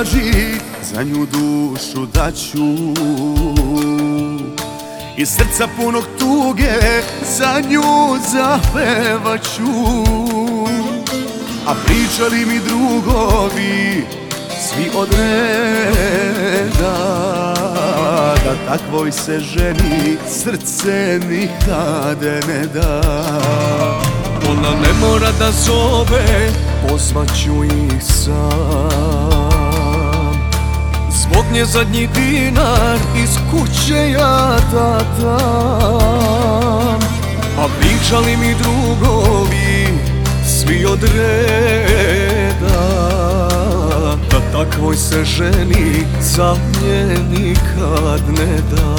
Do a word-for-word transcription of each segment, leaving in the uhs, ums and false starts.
traži, za nju dušu daću. Iz srca punog tuge za nju zapevaću. A pričali mi drugovi svi od reda, da takvoj se ženi srce nikad ne da. Ona ne mora da zove, pozvaću ih sam. Zbog nje zadnji dinar iz kuće ja da dam. A pričali mi drugovi svi od reda, da takvoj se ženi za nje nikad ne da.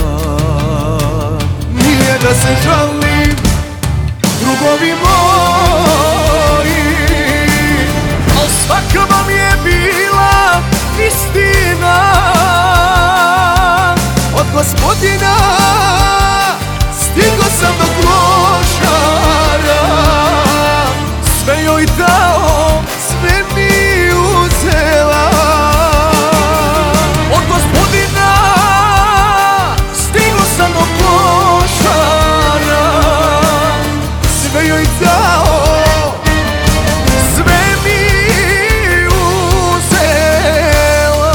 Nije da se žalim, drugovi moji, al svaka vam je bila istina. Od Gospodina stigo sam do Klošara, sve joj dao, sve mi uzela. Od Gospodina stigo sam do Klošara, sve joj dao, sve mi uzela.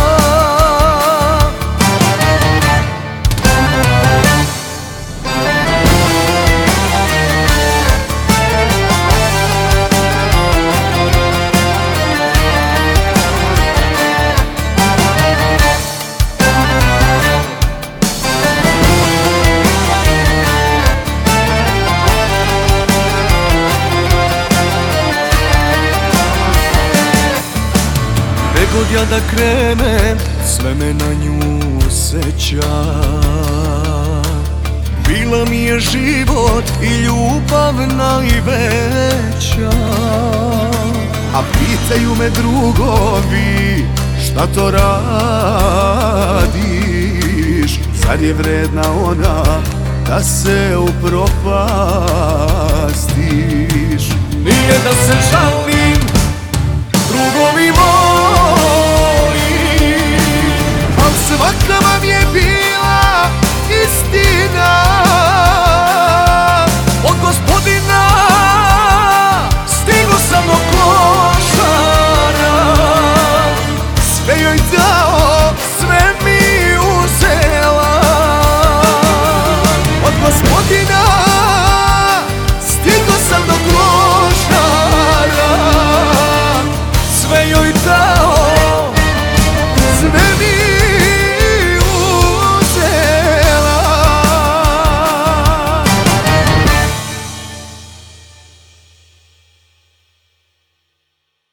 God ja da krenem, sve me na nju seća. Bila mi je život i ljubav najveća. A pitaju me drugovi, šta to radiš? Zar je vredna ona da se upropastiš? Nije da se žalim, drugovi moji,